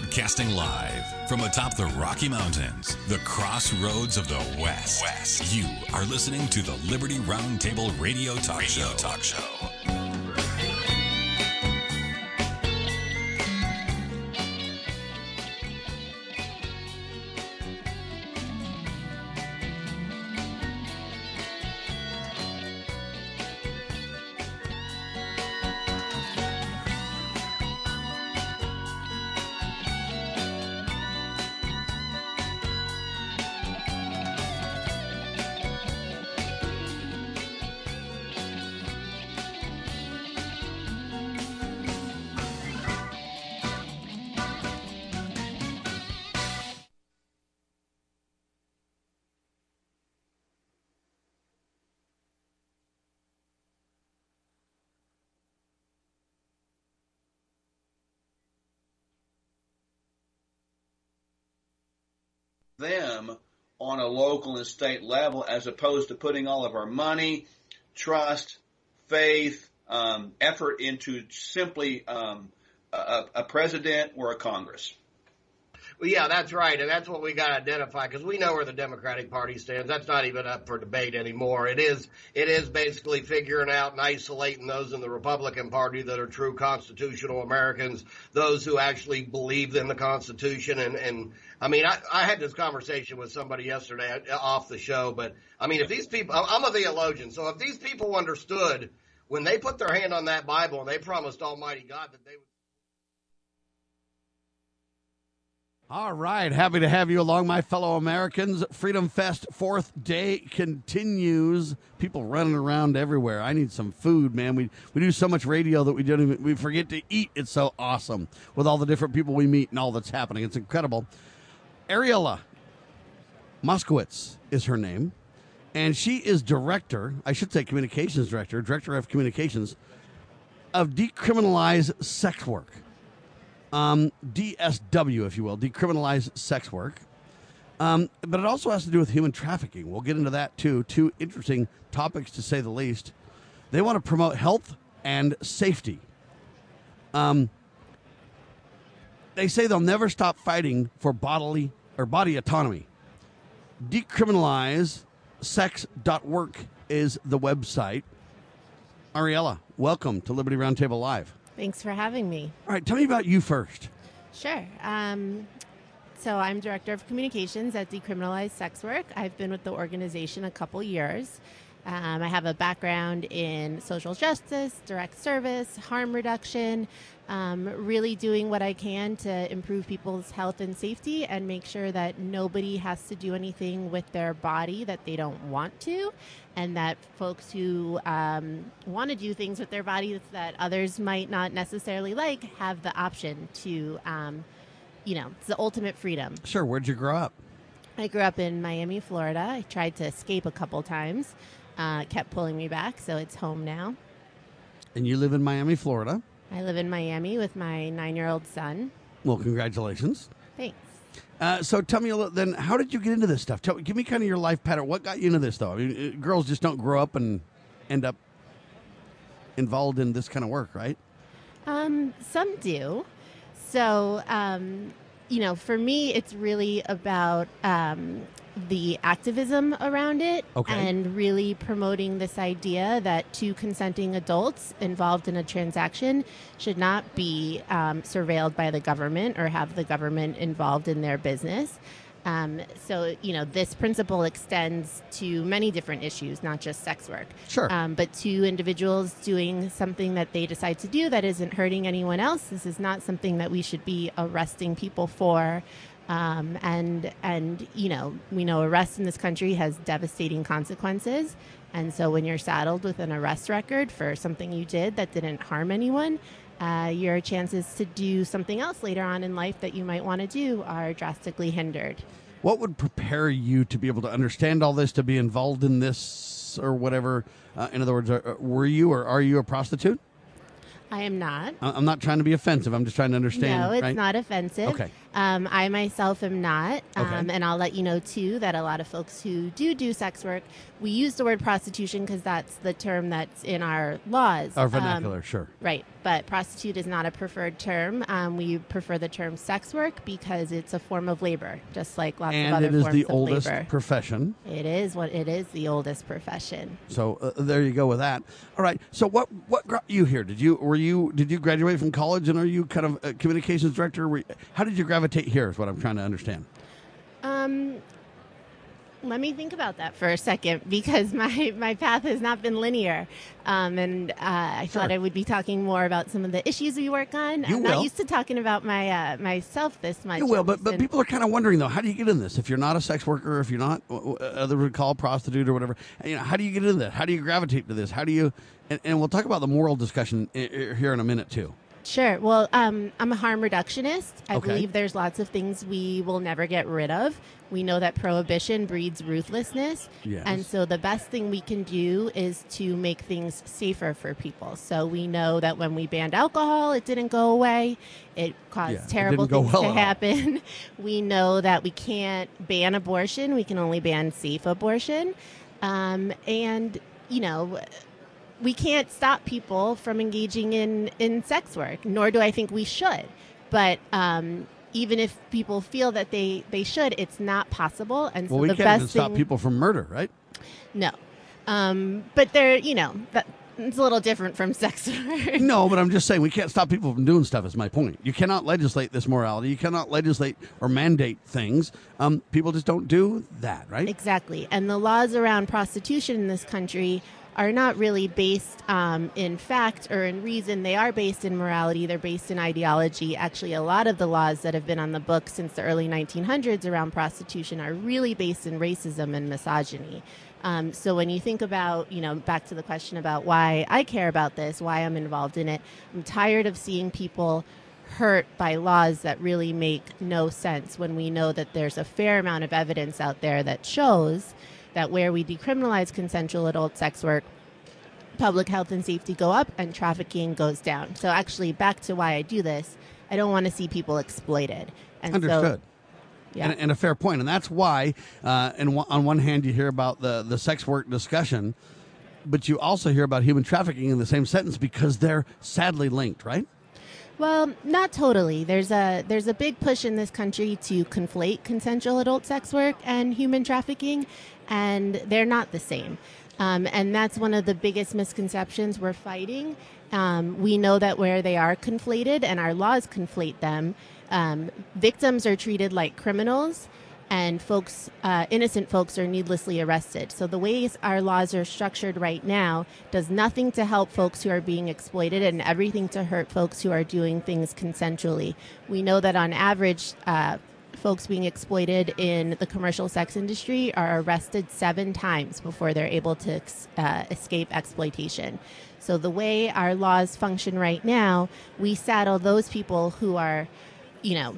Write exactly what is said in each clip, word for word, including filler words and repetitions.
Broadcasting live from atop the Rocky Mountains, the crossroads of the West. West. You are listening to the Liberty Roundtable Radio Talk Radio Show. Talk Show. Them on a local and state level, as opposed to putting all of our money, trust, faith, um, effort into simply um, a, a president or a Congress. Well, yeah, that's right, and that's what we got to identify, because we know where the Democratic Party stands. That's not even up for debate anymore. It is it is basically figuring out and isolating those in the Republican Party that are true constitutional Americans, those who actually believe in the Constitution. And, and I mean, I, I had this conversation with somebody yesterday off the show, but, I mean, if these people – I'm a theologian, so if these people understood when they put their hand on that Bible and they promised Almighty God that they would – All right, happy to have you along, my fellow Americans. Freedom Fest fourth day continues. People running around everywhere. I need some food, man. We we do so much radio that we don't even we forget to eat. It's so awesome with all the different people we meet and all that's happening. It's incredible. Ariella Moskowitz is her name, and she is director. I should say communications director, director of communications of Decriminalize Sex Work. Um, D S W, if you will, decriminalize sex work. Um, but it also has to do with human trafficking. We'll get into that, too. Two interesting topics, to say the least. They want to promote health and safety. Um, they say they'll never stop fighting for bodily or body autonomy. decriminalize sex dot work is the website. Ariella, welcome to Liberty Roundtable Live. Thanks for having me. All right, tell me about you first. Sure. Um, so I'm Director of Communications at Decriminalize Sex Work. I've been with the organization a couple years. Um, I have a background in social justice, direct service, harm reduction, um, really doing what I can to improve people's health and safety and make sure that nobody has to do anything with their body that they don't want to, and that folks who um, want to do things with their bodies that others might not necessarily like have the option to, um, you know, it's the ultimate freedom. Sure. Where'd you grow up? I grew up in Miami, Florida. I tried to escape a couple times. Uh, kept pulling me back, so it's home now. And you live in Miami, Florida? I live in Miami with my nine-year-old son. Well, congratulations. Thanks. Uh, so tell me a little, then, how did you get into this stuff? Tell, give me kind of your life pattern. What got you into this, though? I mean, uh, girls just don't grow up and end up involved in this kind of work, right? Um, some do. So, um, you know, for me, it's really about um, the activism around it, okay, and really promoting this idea that two consenting adults involved in a transaction should not be um, surveilled by the government or have the government involved in their business. Um, so, you know, this principle extends to many different issues, not just sex work. Sure. Um, but two individuals doing something that they decide to do that isn't hurting anyone else. This is not something that we should be arresting people for. Um, and, and, you know, we know arrest in this country has devastating consequences. And so when you're saddled with an arrest record for something you did that didn't harm anyone, uh, your chances to do something else later on in life that you might want to do are drastically hindered. What would prepare you to be able to understand all this, to be involved in this or whatever? Uh, in other words, are, were you or are you a prostitute? I am not. I'm not trying to be offensive. I'm just trying to understand. No, it's right? not offensive. Okay. Um, I myself am not. Okay. Um, and I'll let you know, too, that a lot of folks who do do sex work, we use the word prostitution because that's the term that's in our laws. Our vernacular, Um, sure. Right. But prostitute is not a preferred term. Um, we prefer the term sex work because it's a form of labor, just like lots And of other it is forms the of oldest labor. profession. It is what it is, the oldest profession. So uh, there you go with that. All right. So what what got you here? Did you were you did you graduate from college and are you kind of a communications director? Were you- How did you gravitate here? Is what I'm trying to understand. Um, let me think about that for a second because my, my path has not been linear. Um, and uh, I Sure. thought I would be talking more about some of the issues we work on. You I'm will. not used to talking about my uh, myself this much. You will, at but least but in- people are kind of wondering though. How do you get in this? If you're not a sex worker, if you're not uh, other would call prostitute or whatever, you know, how do you get into this? How do you gravitate to this? How do you? And, and we'll talk about the moral discussion i- i- here in a minute too. Sure. Well, um, I'm a harm reductionist. I Okay. believe there's lots of things we will never get rid of. We know that prohibition breeds ruthlessness. Yes. And so the best thing we can do is to make things safer for people. So we know that when we banned alcohol, it didn't go away. It caused Yeah, it terrible didn't go things well to at all. happen. We know that we can't ban abortion. We can only ban safe abortion. Um, and, you know, we can't stop people from engaging in, in sex work, nor do I think we should. But um, even if people feel that they, they should, it's not possible. And so Well, we the can't best even stop thing, people from murder, right? no. Um, but they're, you know, that, it's a little different from sex work. No, but I'm just saying we can't stop people from doing stuff. Is my point. You cannot legislate this morality. You cannot legislate or mandate things. Um, people just don't do that, right? Exactly. And the laws around prostitution in this country are not really based um, in fact or in reason. They are based in morality. They're based in ideology. Actually, a lot of the laws that have been on the books since the early nineteen hundreds around prostitution are really based in racism and misogyny. Um, so when you think about, you know, back to the question about why I care about this, why I'm involved in it, I'm tired of seeing people hurt by laws that really make no sense when we know that there's a fair amount of evidence out there that shows that where we decriminalize consensual adult sex work, public health and safety go up and trafficking goes down. So actually, back to why I do this, I don't want to see people exploited. And Understood. So, yeah. And, and a fair point. And that's why, uh, and one- on one hand, you hear about the, the sex work discussion, but you also hear about human trafficking in the same sentence because they're sadly linked, right? Well, not totally. There's a there's a big push in this country to conflate consensual adult sex work and human trafficking, and they're not the same. Um, and that's one of the biggest misconceptions we're fighting. Um, we know that where they are conflated, and our laws conflate them, um, victims are treated like criminals, and folks, uh, innocent folks, are needlessly arrested. So the ways our laws are structured right now does nothing to help folks who are being exploited and everything to hurt folks who are doing things consensually. We know that on average, uh, folks being exploited in the commercial sex industry are arrested seven times before they're able to uh, escape exploitation. So the way our laws function right now, we saddle those people who are, you know,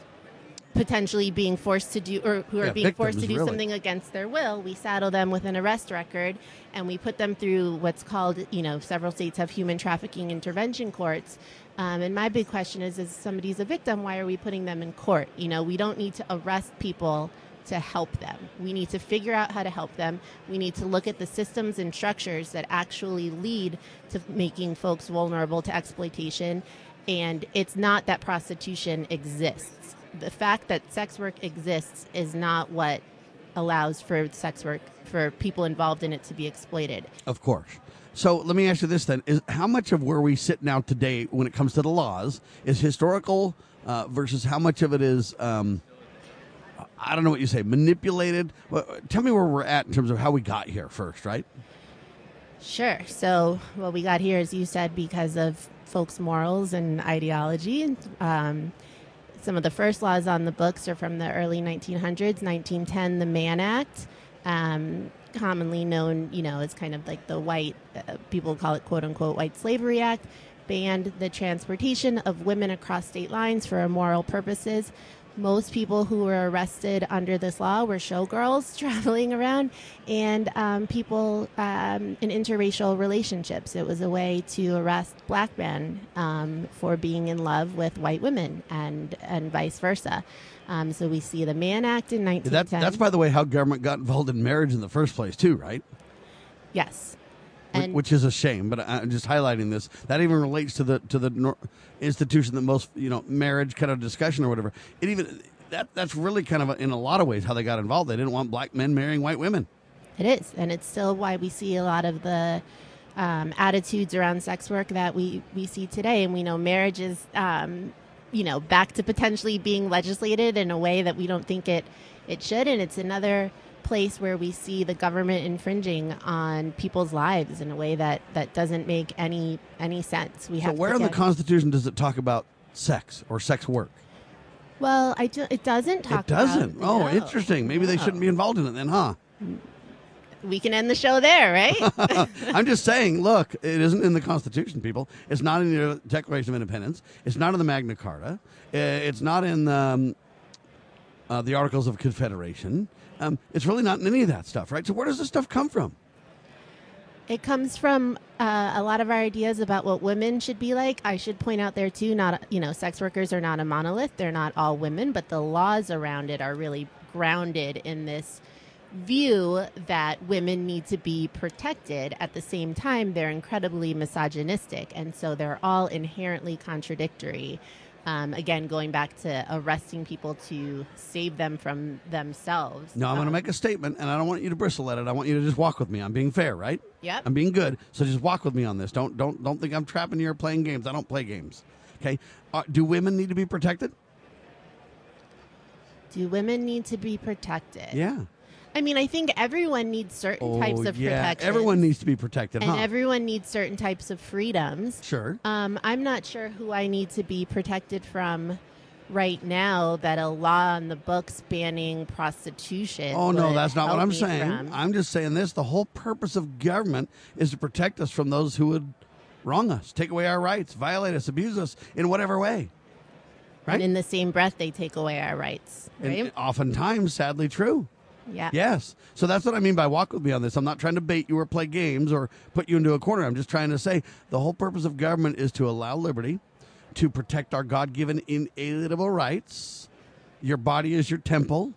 potentially being forced to do, or who are Yeah, being forced victims, to do really. something against their will. We saddle them with an arrest record, and we put them through what's called, you know, several states have human trafficking intervention courts. Um, and my big question is, if somebody's a victim, why are we putting them in court? You know, we don't need to arrest people to help them. We need to figure out how to help them. We need to look at the systems and structures that actually lead to making folks vulnerable to exploitation. And it's not that prostitution exists. The fact that sex work exists is not what allows for sex work, for people involved in it to be exploited. Of course. So let me ask you this then: is how much of where we sit now today, when it comes to the laws, is historical uh, versus how much of it is, um, I don't know what you say, manipulated? Well, tell me where we're at in terms of how we got here first, right? Sure. So what we got here, as you said, because of folks' morals and ideology. Um, some of the first laws on the books are from the early nineteen hundreds, nineteen ten, the Mann Act, um, commonly known, you know, as kind of like the white, uh, people call it quote unquote white slavery act, banned the transportation of women across state lines for immoral purposes. Most people who were arrested under this law were showgirls traveling around and um, people um, in interracial relationships. It was a way to arrest black men um, for being in love with white women and, and vice versa. Um, so we see the Mann Act in nineteen ten. That, that's, by the way, how government got involved in marriage in the first place, too, right? Yes. And which is a shame, but I'm just highlighting this. That even relates to the to the nor- institution that most, you know, marriage kind of discussion or whatever. It even that that's really kind of a, in a lot of ways how they got involved. They didn't want black men marrying white women. It is, and it's still why we see a lot of the um, attitudes around sex work that we we see today, and we know marriage is, um, you know, back to potentially being legislated in a way that we don't think it it should, and it's another place where we see the government infringing on people's lives in a way that, that doesn't make any any sense. We so have where to in the get, Constitution does it talk about sex or sex work? Well, I do, it doesn't talk. It doesn't. About, oh, no, interesting. Maybe no. they shouldn't be involved in it then, huh? We can end the show there, right? I'm just saying, look, it isn't in the Constitution, people. It's not in the Declaration of Independence. It's not in the Magna Carta. It's not in um, uh, the Articles of Confederation. Um, it's really not in any of that stuff, right? So where does this stuff come from? It comes from uh, a lot of our ideas about what women should be like. I should point out there, too, not you know, sex workers are not a monolith. They're not all women, but the laws around it are really grounded in this view that women need to be protected. At the same time, they're incredibly misogynistic, and so they're all inherently contradictory. Um, again, going back to arresting people to save them from themselves. No, I'm um, going to make a statement, and I don't want you to bristle at it. I want you to just walk with me. I'm being fair, right? Yep. I'm being good. So just walk with me on this. Don't don't don't think I'm trapping you or playing games. I don't play games. Okay? Uh, do women need to be protected? Do women need to be protected? Yeah. I mean, I think everyone needs certain Oh, types of yeah. protection. Everyone needs to be protected, and huh? everyone needs certain types of freedoms. Sure. Um, I'm not sure who I need to be protected from right now that a law on the books banning prostitution. Oh, no, would that's not what help I'm me saying. from. I'm just saying this. The whole purpose of government is to protect us from those who would wrong us, take away our rights, violate us, abuse us in whatever way. Right? And in the same breath, they take away our rights. Right? And oftentimes, sadly, true. Yeah. Yes. So that's what I mean by walk with me on this. I'm not trying to bait you or play games or put you into a corner. I'm just trying to say the whole purpose of government is to allow liberty, to protect our God-given inalienable rights. Your body is your temple.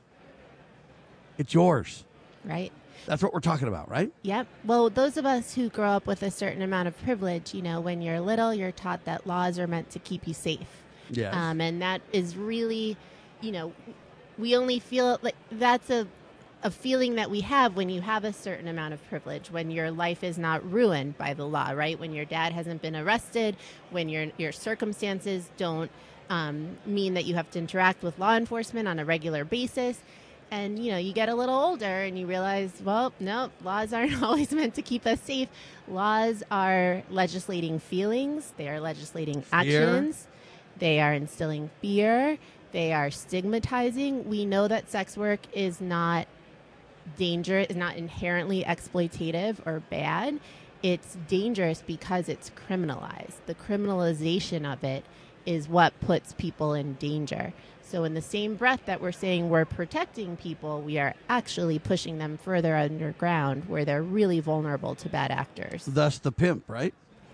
It's yours. Right. That's what we're talking about, right? Yep. Well, those of us who grow up with a certain amount of privilege, you know, when you're little, you're taught that laws are meant to keep you safe. Yes. Um, and that is really, you know, we only feel like that's a a feeling that we have when you have a certain amount of privilege, when your life is not ruined by the law, right? When your dad hasn't been arrested, when your your circumstances don't um, mean that you have to interact with law enforcement on a regular basis. And, you know, you get a little older and you realize, well, no, laws aren't always meant to keep us safe. Laws are legislating feelings. They are legislating actions. They are instilling fear. They are stigmatizing. We know that sex work is not dangerous, is not inherently exploitative or bad. It's dangerous because it's criminalized. The criminalization of it is what puts people in danger. So in the same breath that we're saying we're protecting people, we are actually pushing them further underground where they're really vulnerable to bad actors. Thus the pimp, right?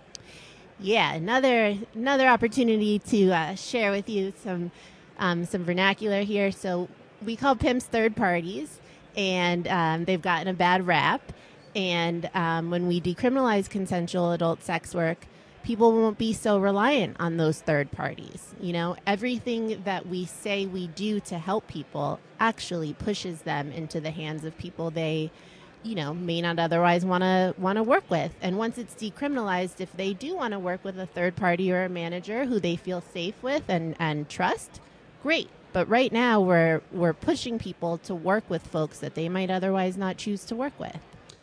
Yeah, another another opportunity to uh, share with you some um, some vernacular here. So we call pimps third parties, and um, they've gotten a bad rap. And um, when we decriminalize consensual adult sex work, people won't be so reliant on those third parties. You know, everything that we say we do to help people actually pushes them into the hands of people they, you know, may not otherwise want to want to work with. And once it's decriminalized, if they do want to work with a third party or a manager who they feel safe with and, and trust, great. But right now we're we're pushing people to work with folks that they might otherwise not choose to work with.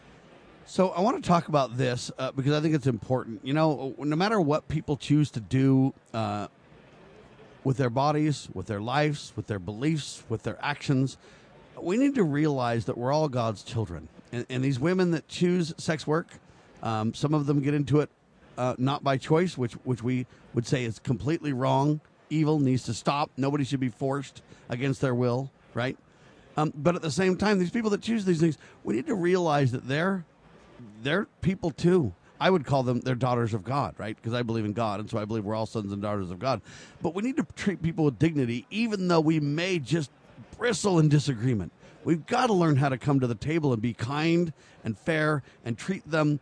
So I want to talk about this uh, because I think it's important. You know, no matter what people choose to do uh, with their bodies, with their lives, with their beliefs, with their actions, we need to realize that we're all God's children. And, and these women that choose sex work, um, some of them get into it uh, not by choice, which which we would say is completely wrong, evil, needs to stop. Nobody should be forced against their will, right? Um, but at the same time, these people that choose these things, we need to realize that they're they're people too. I would call them they're daughters of God, right? Because I believe in God, and so I believe we're all sons and daughters of God. But we need to treat people with dignity, even though we may just bristle in disagreement. We've got to learn how to come to the table and be kind and fair and treat them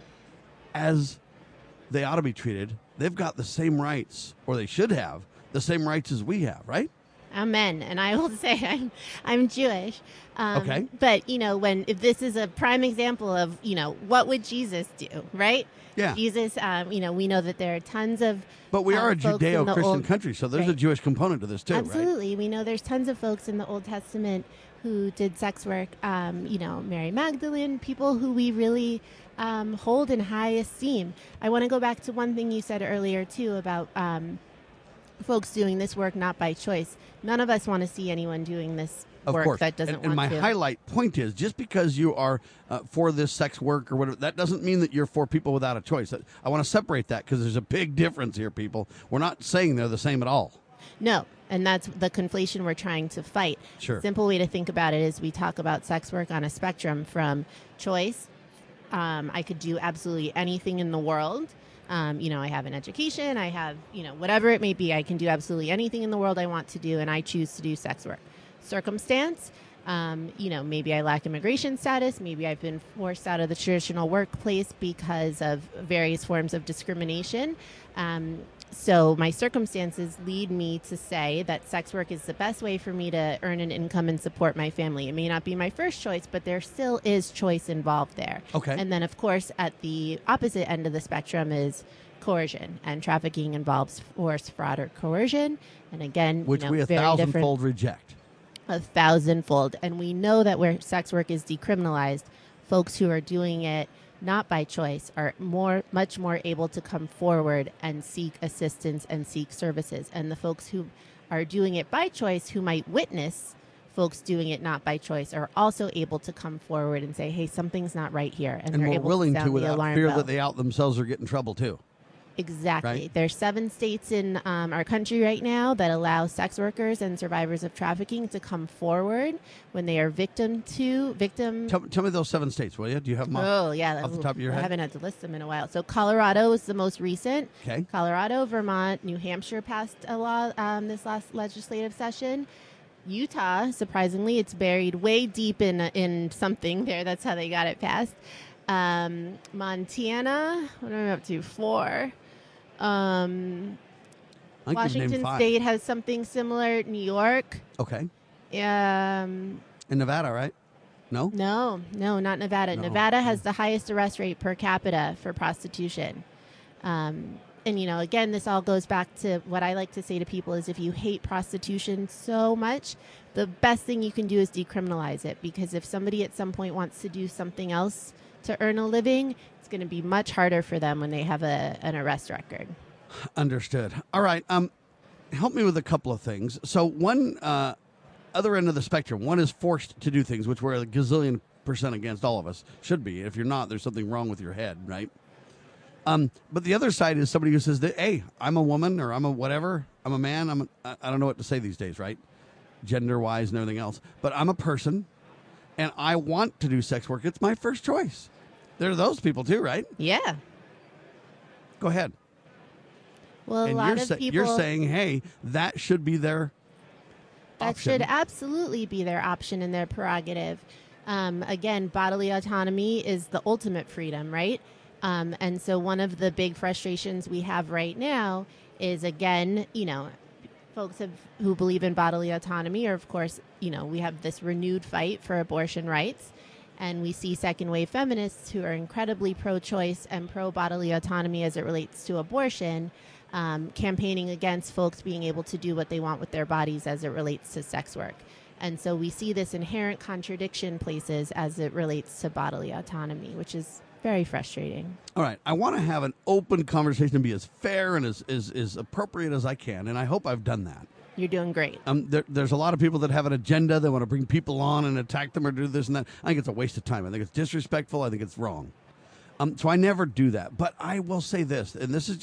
as they ought to be treated. They've got the same rights, or they should have the same rights as we have, right? Amen. And I will say I'm I'm Jewish. Um, Okay. But, you know, when if this is a prime example of, you know, what would Jesus do, right? Yeah. Jesus, um, you know, we know that there are tons of But we uh, are a folks in the Judeo-Christian Old- country, so there's a Right. Jewish component to this too, right? Absolutely. We know there's tons of folks in the Old Testament who did sex work, um, you know, Mary Magdalene, people who we really um, hold in high esteem. I want to go back to one thing you said earlier, too, about um, folks doing this work not by choice. None of us want to see anyone doing this Of work course. that doesn't and, and want my to. highlight point is just because you are uh, for this sex work or whatever, that doesn't mean that you're for people without a choice. I want to separate that because there's a big difference here, people. We're not saying they're the same at all. No, and that's the conflation we're trying to fight. Sure. Simple way to think about it is we talk about sex work on a spectrum from choice. Um, I could do absolutely anything in the world. Um, you know, I have an education. I have, you know, whatever it may be. I can do absolutely anything in the world I want to do, and I choose to do sex work. Circumstance, um, you know, maybe I lack immigration status. Maybe I've been forced out of the traditional workplace because of various forms of discrimination. Um, so my circumstances lead me to say that sex work is the best way for me to earn an income and support my family. It may not be my first choice, but there still is choice involved there. Okay. And then, of course, at the opposite end of the spectrum is coercion, and trafficking involves force, fraud, or coercion. And again, Which you know, we a very different. thousandfold reject. A thousandfold. And we know that where sex work is decriminalized, folks who are doing it not by choice are more, much more able to come forward and seek assistance and seek services. And the folks who are doing it by choice, who might witness folks doing it not by choice, are also able to come forward and say, hey, something's not right here. And, And they're more able willing to to sound the without alarm fear bell. that they out themselves or get in trouble too. Exactly. Right? There's seven states in um, our country right now that allow sex workers and survivors of trafficking to come forward when they are victim to victim. Tell, tell me those seven states, will you? Do you have them off, Oh yeah, off the top of your I head? haven't had to list them in a while. So Colorado is the most recent. Okay. Colorado, Vermont, New Hampshire passed a law um, this last legislative session. Utah, surprisingly, it's buried way deep in in something there. That's how they got it passed. Um, Montana, what am I up to? Four. Um, I think you've named Washington five. State has something similar. New York. Okay. Um, In Nevada, right? No? no, no, not Nevada. No. Nevada has the highest arrest rate per capita for prostitution. Um, and, you know, again, this all goes back to what I like to say to people is if you hate prostitution so much, the best thing you can do is decriminalize it. Because if somebody at some point wants to do something else to earn a living, it's going to be much harder for them when they have a, an arrest record. Understood. All right. Um, help me with a couple of things. So one uh, other end of the spectrum, one is forced to do things, which we're a gazillion percent against, all of us. Should be. If you're not, there's something wrong with your head, right? Um, but the other side is somebody who says that, hey, I'm a woman or I'm a whatever. I'm a man. I'm a, I I don't know what to say these days, right? Gender-wise and everything else. But I'm a person, and I want to do sex work. It's my first choice. There are those people too, right? Yeah. Go ahead. Well, a and lot you're, of sa- people... you're saying, hey, that should be their That option. should absolutely be their option and their prerogative. Um, again, bodily autonomy is the ultimate freedom, right? Um, and so one of the big frustrations we have right now is, again, you know, folks have, who believe in bodily autonomy are, of course, you know, we have this renewed fight for abortion rights. And we see second wave feminists who are incredibly pro-choice and pro-bodily autonomy as it relates to abortion, um, campaigning against folks being able to do what they want with their bodies as it relates to sex work. And so we see this inherent contradiction places as it relates to bodily autonomy, which is very frustrating. All right. I want to have an open conversation and be as fair and as, as, as appropriate as I can, and I hope I've done that. You're doing great. Um, there, there's a lot of people that have an agenda. They want to bring people on and attack them or do this and that. I think it's a waste of time. I think it's disrespectful. I think it's wrong. Um, so I never do that. But I will say this, and this is just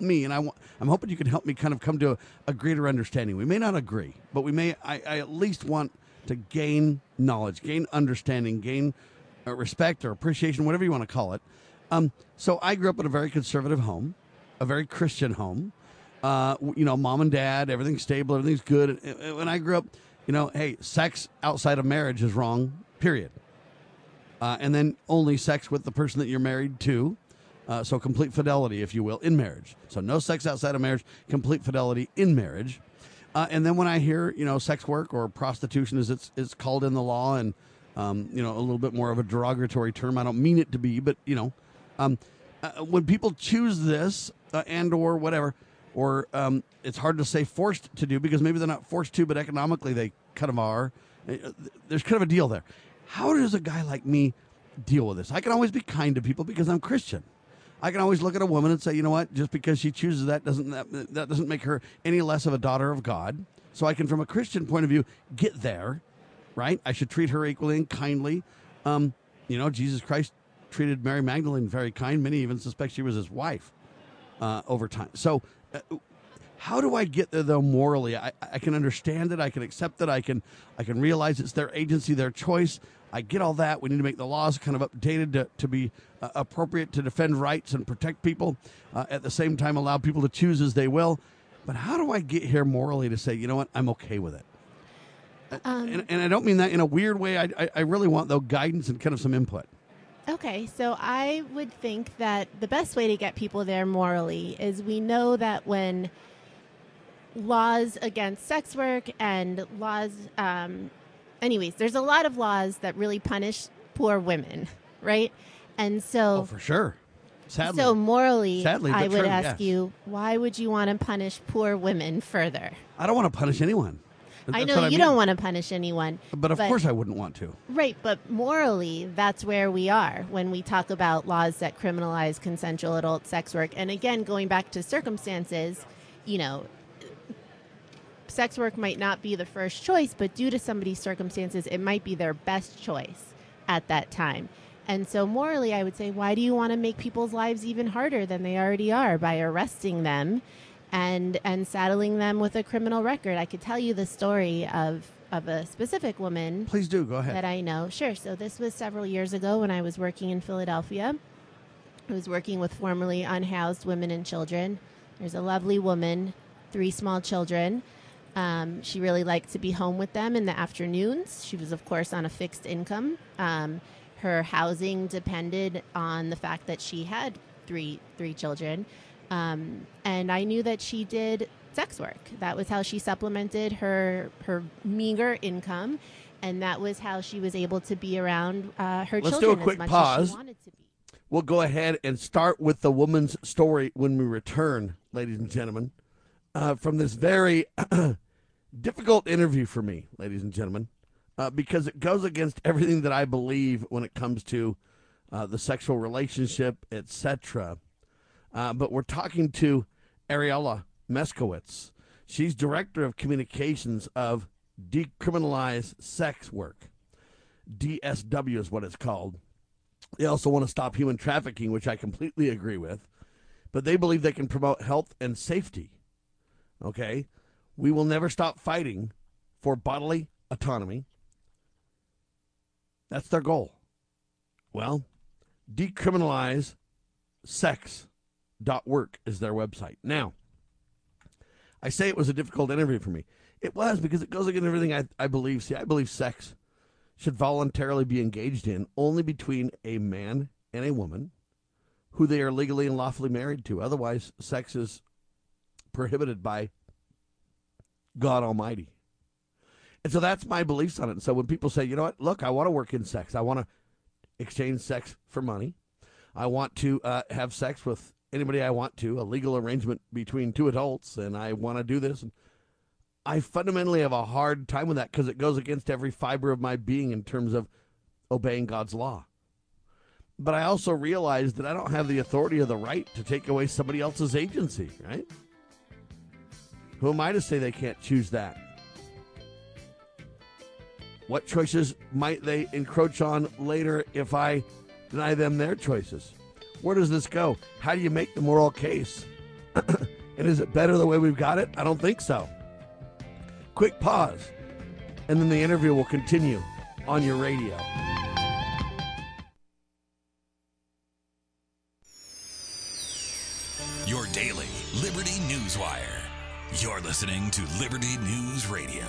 me, and I want, I'm hoping you can help me kind of come to a, a greater understanding. We may not agree, but we may, I, I at least want to gain knowledge, gain understanding, gain uh, respect or appreciation, whatever you want to call it. Um, so I grew up in a very conservative home, a very Christian home. Uh, you know, mom and dad, everything's stable, everything's good. And when I grew up, you know, hey, sex outside of marriage is wrong, period. Uh, and then only sex with the person that you're married to. Uh, so complete fidelity, if you will, in marriage. So no sex outside of marriage, complete fidelity in marriage. Uh, and then when I hear, you know, sex work or prostitution as it's, it's called in the law and, um, you know, a little bit more of a derogatory term. I don't mean it to be, but, you know, um, uh, when people choose this uh, and or whatever, or um, it's hard to say forced to do because maybe they're not forced to, but economically they kind of are. There's kind of a deal there. How does a guy like me deal with this? I can always be kind to people because I'm Christian. I can always look at a woman and say, you know what, just because she chooses that doesn't that, that doesn't make her any less of a daughter of God. So I can, from a Christian point of view, get there, right? I should treat her equally and kindly. Um, you know, Jesus Christ treated Mary Magdalene very kind. Many even suspect she was his wife uh, over time. So uh, how do I get there, though, morally? I, I can understand it. I can accept it. I can I can realize it's their agency, their choice. I get all that. We need to make the laws kind of updated to, to be uh, appropriate to defend rights and protect people. Uh, at the same time, allow people to choose as they will. But how do I get here morally to say, you know what, I'm okay with it? Um, and, and I don't mean that in a weird way. I, I, I really want, though, guidance and kind of some input. Okay, so I would think that the best way to get people there morally is we know that when laws against sex work and laws, um, anyways, there's a lot of laws that really punish poor women, right? And so, oh, for sure. Sadly. So morally, Sadly, I would true, ask yes. you, why would you want to punish poor women further? I don't want to punish anyone. That's I know you I mean. don't want to punish anyone. But of but, course I wouldn't want to. Right, but morally, that's where we are when we talk about laws that criminalize consensual adult sex work. And again, going back to circumstances, you know, sex work might not be the first choice, but due to somebody's circumstances, it might be their best choice at that time. And so morally, I would say, why do you want to make people's lives even harder than they already are by arresting them and and saddling them with a criminal record? I could tell you the story of, of a specific woman. Please do. Go ahead. That I know. Sure. So this was several years ago when I was working in Philadelphia. I was working with formerly unhoused women and children. There's a lovely woman, three small children. Um, she really liked to be home with them in the afternoons. She was, of course, on a fixed income. Um, her housing depended on the fact that she had three three children. Um, and I knew that she did sex work. That was how she supplemented her her meager income, and that was how she was able to be around uh, her Let's children do a quick as much pause. as she wanted to be. We'll go ahead and start with the woman's story when we return, ladies and gentlemen, uh, from this very difficult interview for me, ladies and gentlemen, uh, because it goes against everything that I believe when it comes to uh, the sexual relationship, et cetera. Uh, but we're talking to Ariella Meskowitz. She's Director of Communications of Decriminalize Sex Work. D S W is what it's called. They also want to stop human trafficking, which I completely agree with. But they believe they can promote health and safety. Okay? We will never stop fighting for bodily autonomy. That's their goal. Well, decriminalize sex dot work is their website. Now, I say it was a difficult interview for me. It was because it goes against everything I, I believe. See, I believe sex should voluntarily be engaged in only between a man and a woman who they are legally and lawfully married to. Otherwise, sex is prohibited by God Almighty. And so that's my beliefs on it. And so when people say, you know what, look, I want to work in sex. I want to exchange sex for money. I want to uh, have sex with anybody I want to, a legal arrangement between two adults, and I want to do this. And I fundamentally have a hard time with that because it goes against every fiber of my being in terms of obeying God's law. But I also realize that I don't have the authority or the right to take away somebody else's agency, right? Who am I to say they can't choose that? What choices might they encroach on later if I deny them their choices? Where does this go? How do you make the moral case And is it better the way we've got it? I don't think so. Quick pause, and then the interview will continue on your radio. Your daily Liberty News Wire. You're listening to Liberty News Radio.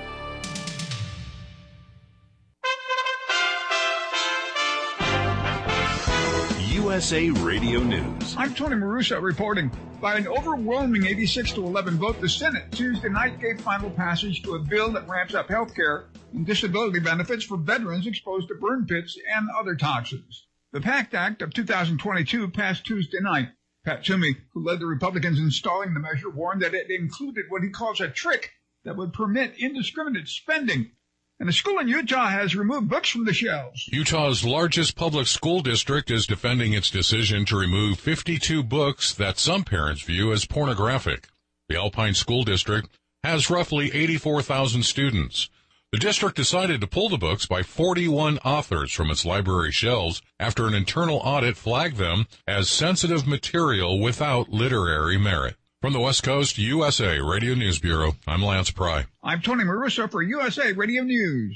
U S A Radio News. I'm Tony Marusa reporting. By an overwhelming eighty-six to eleven vote, the Senate Tuesday night gave final passage to a bill that ramps up health care and disability benefits for veterans exposed to burn pits and other toxins. The PACT Act of two thousand twenty-two passed Tuesday night. Pat Toomey, who led the Republicans installing the measure, warned that it included what he calls a trick that would permit indiscriminate spending. And a school in Utah has removed books from the shelves. Utah's largest public school district is defending its decision to remove fifty-two books that some parents view as pornographic. The Alpine School District has roughly eighty-four thousand students. The district decided to pull the books by forty-one authors from its library shelves after an internal audit flagged them as sensitive material without literary merit. From the West Coast, U S A Radio News Bureau, I'm Lance Pry. I'm Tony Marusa for U S A Radio News.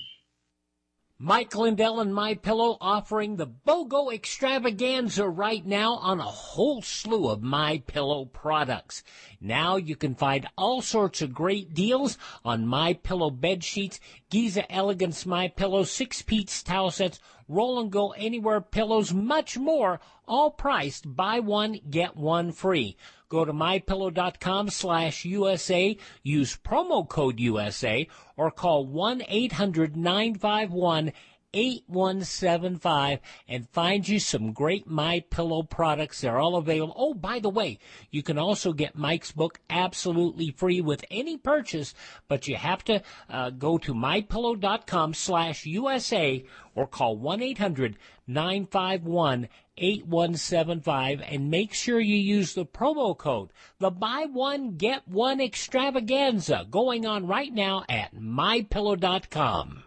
Mike Lindell and MyPillow offering the BOGO extravaganza right now on a whole slew of MyPillow products. Now you can find all sorts of great deals on MyPillow bed sheets, Giza Elegance MyPillow, six-piece towel sets, Roll and Go Anywhere pillows, much more, all priced buy one, get one free. Go to mypillow.com slash USA, use promo code U S A, or call one eight hundred nine five one eight one seven five and find you some great MyPillow products. They're all available. Oh, by the way, you can also get Mike's book absolutely free with any purchase, but you have to uh, go to mypillow.com slash USA or call one eight hundred nine five one eight one seven five and make sure you use the promo code, the buy one, get one extravaganza, going on right now at my pillow dot com.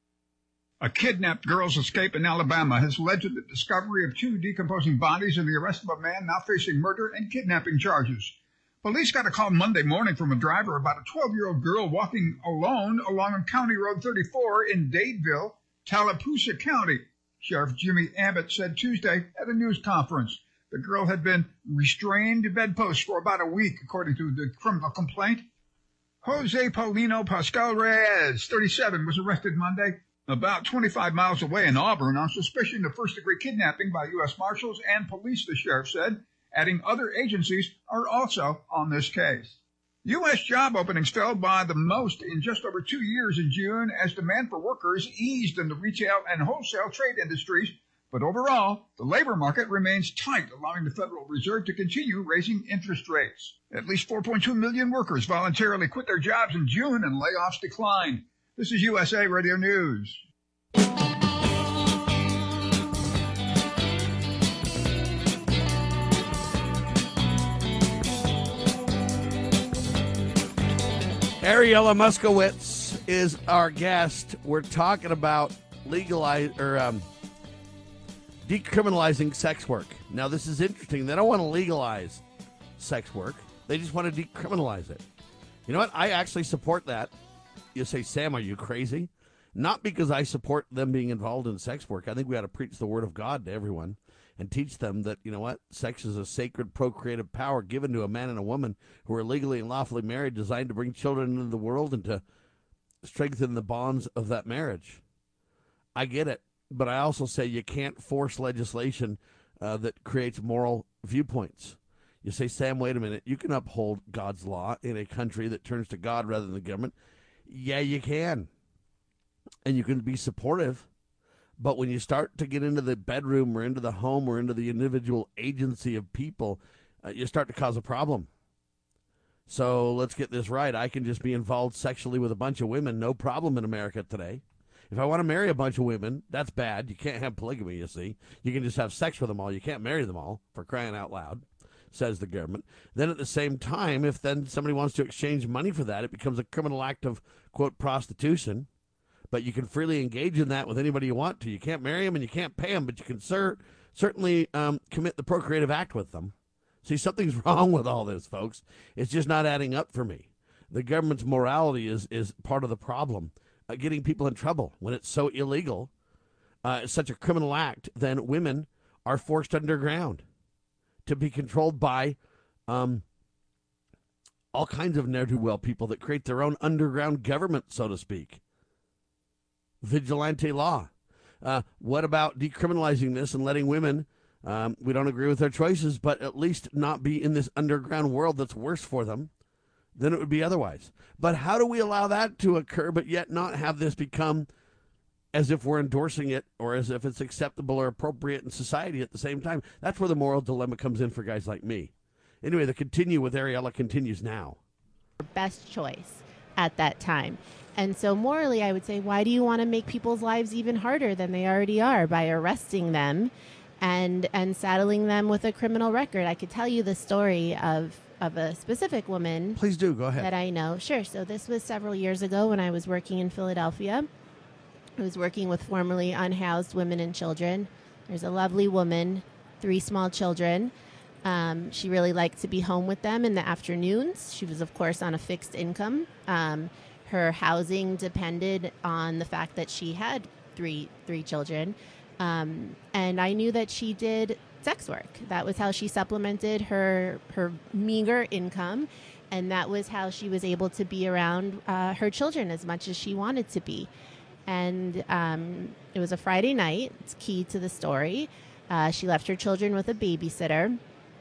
A kidnapped girl's escape in Alabama has led to the discovery of two decomposing bodies and the arrest of a man now facing murder and kidnapping charges. Police got a call Monday morning from a driver about a twelve-year-old girl walking alone along County Road thirty-four in Dadeville, Tallapoosa County. Sheriff Jimmy Abbott said Tuesday at a news conference. The girl had been restrained to bedpost for about a week, according to the criminal complaint. Jose Paulino Pascal Reyes, thirty-seven, was arrested Monday about twenty-five miles away in Auburn on suspicion of first-degree kidnapping by U S Marshals and police, the sheriff said, adding other agencies are also on this case. U S job openings fell by the most in just over two years in June as demand for workers eased in the retail and wholesale trade industries. But overall, the labor market remains tight, allowing the Federal Reserve to continue raising interest rates. At least four point two million workers voluntarily quit their jobs in June and layoffs declined. This is U S A Radio News. Ariella Moskowitz is our guest. We're talking about legalize or um, decriminalizing sex work. Now, this is interesting. They don't want to legalize sex work. They just want to decriminalize it. You know what? I actually support that. You say, Sam, are you crazy? Not because I support them being involved in sex work. I think we ought to preach the word of God to everyone and teach them that, you know what, sex is a sacred procreative power given to a man and a woman who are legally and lawfully married, designed to bring children into the world and to strengthen the bonds of that marriage. I get it, but I also say you can't force legislation uh, that creates moral viewpoints. You say, Sam, wait a minute, you can uphold God's law in a country that turns to God rather than the government. Yeah, you can. And you can be supportive. But when you start to get into the bedroom or into the home or into the individual agency of people, uh, you start to cause a problem. So let's get this right. I can just be involved sexually with a bunch of women, no problem in America today. If I want to marry a bunch of women, that's bad. You can't have polygamy, you see. You can just have sex with them all. You can't marry them all, for crying out loud, says the government. Then at the same time, if then somebody wants to exchange money for that, it becomes a criminal act of, quote, prostitution. But you can freely engage in that with anybody you want to. You can't marry them and you can't pay them, but you can cer- certainly um, commit the procreative act with them. See, something's wrong with all this, folks. It's just not adding up for me. The government's morality is, is part of the problem. Uh, getting people in trouble when it's so illegal, uh, it's such a criminal act, then women are forced underground to be controlled by um, all kinds of ne'er-do-well people that create their own underground government, so to speak. Vigilante law. Uh, what about decriminalizing this and letting women, um, we don't agree with their choices, but at least not be in this underground world that's worse for them than it would be otherwise. But how do we allow that to occur, but yet not have this become as if we're endorsing it or as if it's acceptable or appropriate in society at the same time? That's where the moral dilemma comes in for guys like me. Anyway, the Continue with Ariella continues now. Best choice at that time. And so morally, I would say, why do you want to make people's lives even harder than they already are by arresting them and and saddling them with a criminal record? I could tell you the story of, of a specific woman. Please do. Go ahead. That I know. Sure. So this was several years ago when I was working in Philadelphia. I was working with formerly unhoused women and children. There's a lovely woman, three small children. Um, she really liked to be home with them in the afternoons. She was, of course, on a fixed income. Um, her housing depended on the fact that she had three three children. Um, and I knew that she did sex work. That was how she supplemented her her meager income. And that was how she was able to be around uh, her children as much as she wanted to be. And um, it was a Friday night. It's key to the story. Uh, she left her children with a babysitter.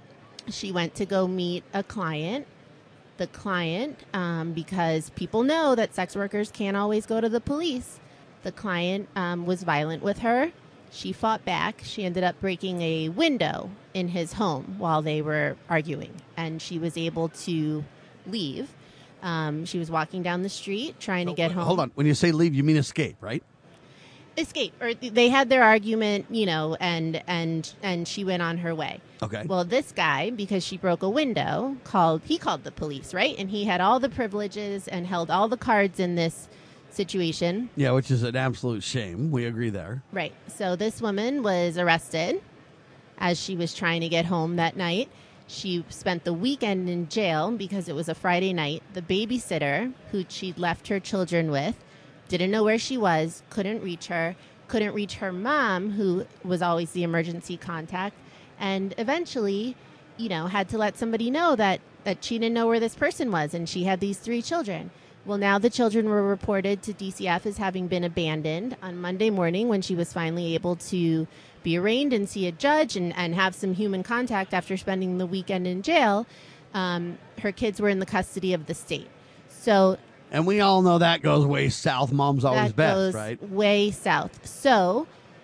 She went to go meet a client. The client, um, because people know that sex workers can't always go to the police, the client um, was violent with her. She fought back. She ended up breaking a window in his home while they were arguing, and she was able to leave. Um, she was walking down the street trying to get home. Hold on. When you say leave, you mean escape, right? Escape. Or they had their argument, you know, and and and she went on her way. Okay. Well, this guy, because she broke a window, called he called the police, right? And he had all the privileges and held all the cards in this situation. Yeah, which is an absolute shame. We agree there. Right. So this woman was arrested as she was trying to get home that night. She spent the weekend in jail because it was a Friday night. The babysitter, who she'd left her children with, didn't know where she was, couldn't reach her, couldn't reach her mom, who was always the emergency contact, and eventually, you know, had to let somebody know that, that she didn't know where this person was, and she had these three children. Well, now the children were reported to D C F as having been abandoned on Monday morning when she was finally able to be arraigned and see a judge and, and have some human contact after spending the weekend in jail. Um, her kids were in the custody of the state. So... And we all know that goes way south. Mom's always that best, goes right? Way south. So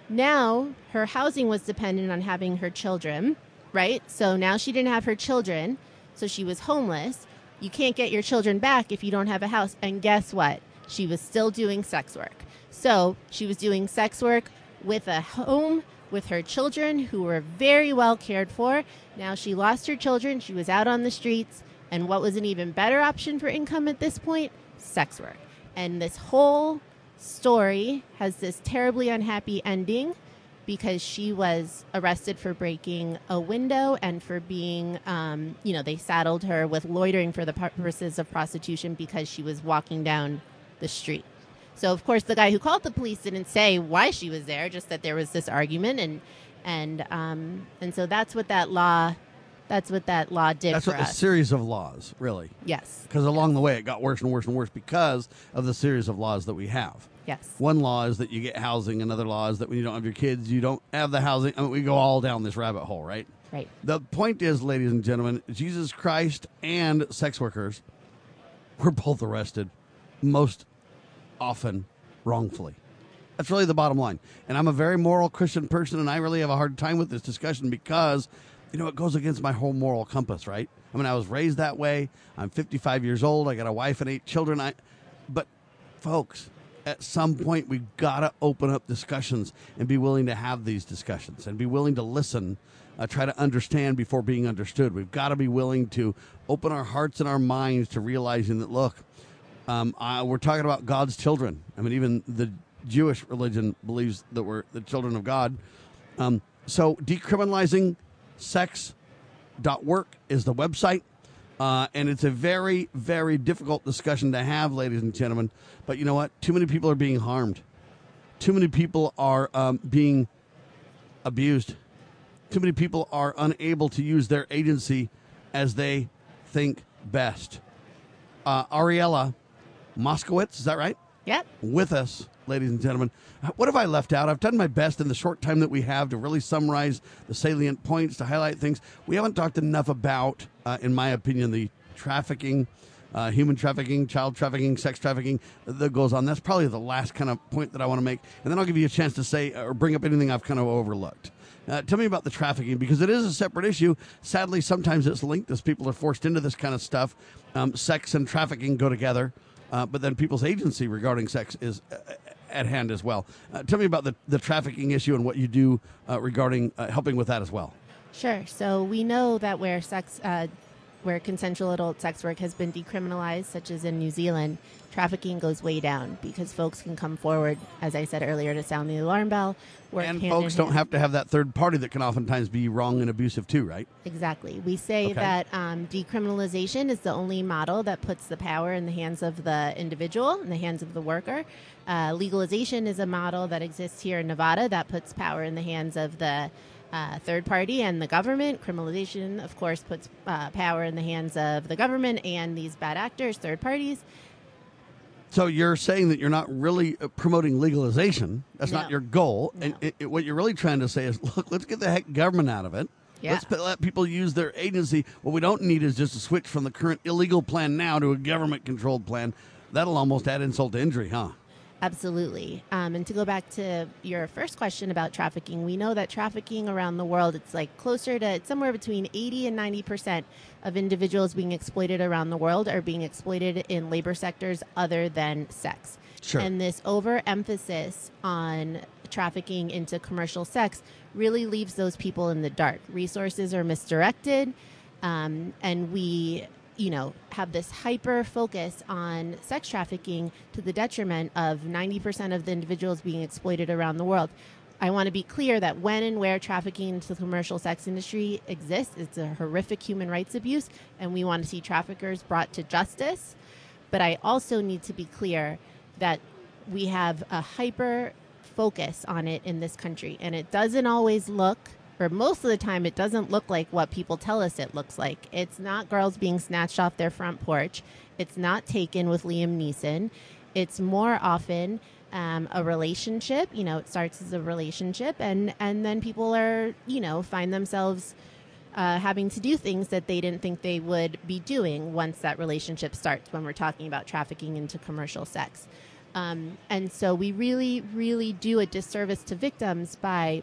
now her housing was dependent on having her children, right? So now she didn't have her children, so she was homeless. You can't get your children back if you don't have a house. And guess what? She was still doing sex work. So she was doing sex work with a home with her children who were very well cared for. Now she lost her children. She was out on the streets. And what was an even better option for income at this point? Sex work. And this whole story has this terribly unhappy ending because she was arrested for breaking a window and for being, um, you know, they saddled her with loitering for the purposes of prostitution because she was walking down the street. So, of course, the guy who called the police didn't say why she was there, just that there was this argument. And and um, and so that's what that law That's what that law did That's for what, us. a series of laws, really. Yes. Because along the way, it got worse and worse and worse because of the series of laws that we have. Yes. One law is that you get housing. Another law is that when you don't have your kids, you don't have the housing. I mean, we go all down this rabbit hole, right? Right. The point is, ladies and gentlemen, Jesus Christ and sex workers were both arrested, most often wrongfully. That's really the bottom line. And I'm a very moral Christian person, and I really have a hard time with this discussion because, you know, it goes against my whole moral compass, right? I mean, I was raised that way. I'm fifty-five years old. I got a wife and eight children. I, but, folks, at some point, we've got to open up discussions and be willing to have these discussions and be willing to listen, uh, try to understand before being understood. We've got to be willing to open our hearts and our minds to realizing that, look, um, uh, we're talking about God's children. I mean, even the Jewish religion believes that we're the children of God. Um, so decriminalizing sex dot work is the website. Uh, and it's a very, very difficult discussion to have, ladies and gentlemen. But you know what? Too many people are being harmed. Too many people are um, being abused. Too many people are unable to use their agency as they think best. Uh, Ariella Moskowitz, is that right? Yep. With us, ladies and gentlemen. What have I left out? I've done my best in the short time that we have to really summarize the salient points, to highlight things. We haven't talked enough about, uh, in my opinion, the trafficking, uh, human trafficking, child trafficking, sex trafficking that goes on. That's probably the last kind of point that I want to make. And then I'll give you a chance to say or bring up anything I've kind of overlooked. Uh, tell me about the trafficking, because it is a separate issue. Sadly, sometimes it's linked as people are forced into this kind of stuff. Um, sex and trafficking go together. Uh, but then people's agency regarding sex is uh, at hand as well. Uh, tell me about the, the trafficking issue and what you do uh, regarding uh, helping with that as well. Sure. So we know that where sex, uh, where consensual adult sex work has been decriminalized, such as in New Zealand, trafficking goes way down because folks can come forward, as I said earlier, to sound the alarm bell. Work and hand folks in don't hand. have to have that third party that can oftentimes be wrong and abusive too, right? Exactly. We say Okay. that um, decriminalization is the only model that puts the power in the hands of the individual, in the hands of the worker. Uh, legalization is a model that exists here in Nevada that puts power in the hands of the uh, third party and the government. Criminalization, of course, puts uh, power in the hands of the government and these bad actors, third parties. So you're saying that you're not really uh, promoting legalization. That's No. not your goal. No. And it, it, what you're really trying to say is, look, let's get the heck government out of it. Yeah. Let's p- let people use their agency. What we don't need is just a switch from the current illegal plan now to a government-controlled plan. That'll almost add insult to injury, huh? Absolutely. Um, and to go back to your first question about trafficking, we know that trafficking around the world, it's like closer to it's somewhere between eighty and ninety percent of individuals being exploited around the world are being exploited in labor sectors other than sex. Sure. And this overemphasis on trafficking into commercial sex really leaves those people in the dark. Resources are misdirected, um, and we you know, have this hyper focus on sex trafficking to the detriment of ninety percent of the individuals being exploited around the world. I want to be clear that when and where trafficking into the commercial sex industry exists, it's a horrific human rights abuse, and we want to see traffickers brought to justice. But I also need to be clear that we have a hyper focus on it in this country, and it doesn't always look or most of the time, it doesn't look like what people tell us it looks like. It's not girls being snatched off their front porch. It's not Taken with Liam Neeson. It's more often um, a relationship. You know, it starts as a relationship, and, and then people are, you know, find themselves uh, having to do things that they didn't think they would be doing once that relationship starts, when we're talking about trafficking into commercial sex. Um, and so we really, really do a disservice to victims by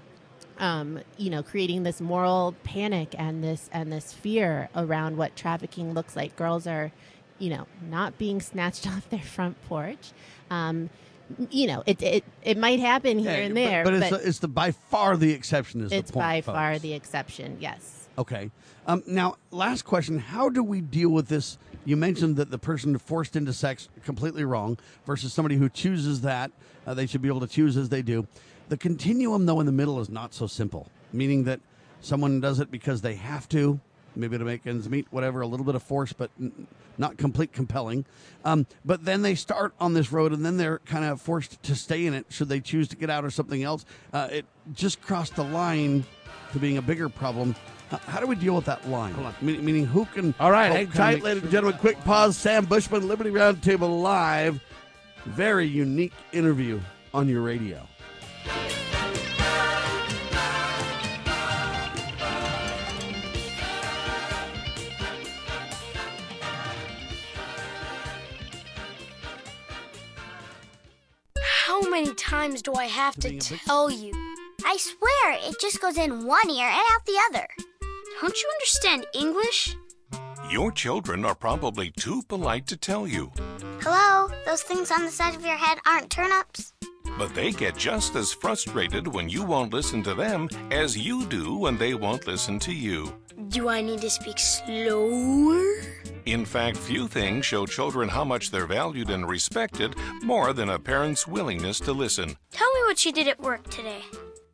Um, you know, creating this moral panic and this and this fear around what trafficking looks like. Girls are, you know, not being snatched off their front porch. Um, you know, it it it might happen here Yeah, and but- there, but, but, it's, the, it's the by far the exception. Is it's the point, by folks. far the exception. Yes. Okay. Um, now, last question: how do we deal with this? You mentioned that the person forced into sex completely wrong versus somebody who chooses that. Uh, they should be able to choose as they do. The continuum, though, in the middle is not so simple, meaning that someone does it because they have to, maybe to make ends meet, whatever, a little bit of force, but n- not complete compelling. Um, but then they start on this road, and then they're kind of forced to stay in it should they choose to get out or something else. Uh, it just crossed the line to being a bigger problem. H- How do we deal with that line? Meaning, meaning who can... All right, help hang kinda tight, make ladies sure- and gentlemen. Quick pause. Sam Bushman, Liberty Roundtable Live. Very unique interview on your radio. How many times do I have to being a big- tell you? I swear, it just goes in one ear and out the other. Don't you understand English? Your children are probably too polite to tell you, Hello? Those things on the side of your head aren't turnips? but they get just as frustrated when you won't listen to them as you do when they won't listen to you. Do I need to speak slower? In fact, few things show children how much they're valued and respected more than a parent's willingness to listen. Tell me what you did at work today.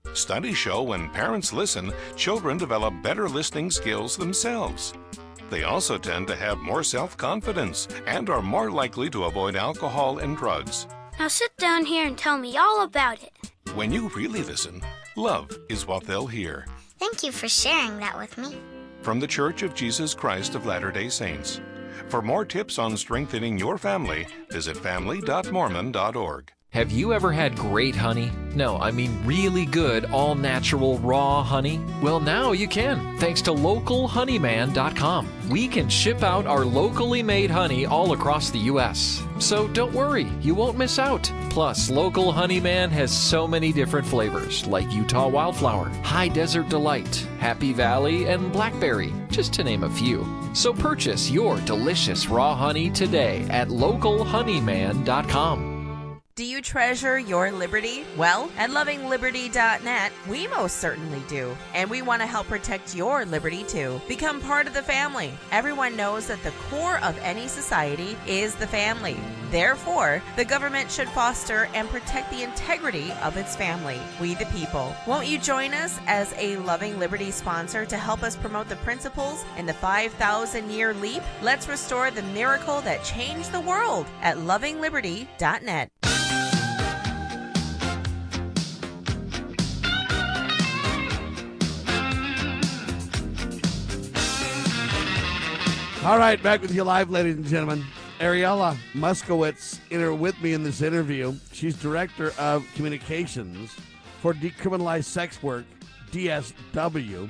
Studies show when parents listen, children develop better listening skills themselves. They also tend to have more self-confidence and are more likely to avoid alcohol and drugs. Now sit down here and tell me all about it. When you really listen, love is what they'll hear. Thank you for sharing that with me. From the Church of Jesus Christ of Latter-day Saints. For more tips on strengthening your family, visit family dot mormon dot org. Have you ever had great honey? No, I mean really good, all-natural, raw honey? Well, now you can, thanks to local honeyman dot com. We can ship out our locally made honey all across the U S So don't worry, you won't miss out. Plus, Local Honeyman has so many different flavors, like Utah Wildflower, High Desert Delight, Happy Valley, and Blackberry, just to name a few. So purchase your delicious raw honey today at local honeyman dot com. Do you treasure your liberty? Well, at loving liberty dot net, we most certainly do. And we want to help protect your liberty too. Become part of the family. Everyone knows that the core of any society is the family. Therefore, the government should foster and protect the integrity of its family, we the people. Won't you join us as a Loving Liberty sponsor to help us promote the principles in the five thousand year leap? Let's restore the miracle that changed the world at loving liberty dot net. All right, back with you live, ladies and gentlemen. Ariella Moskowitz in her with me in this interview. She's Director of Communications for Decriminalized Sex Work, D S W.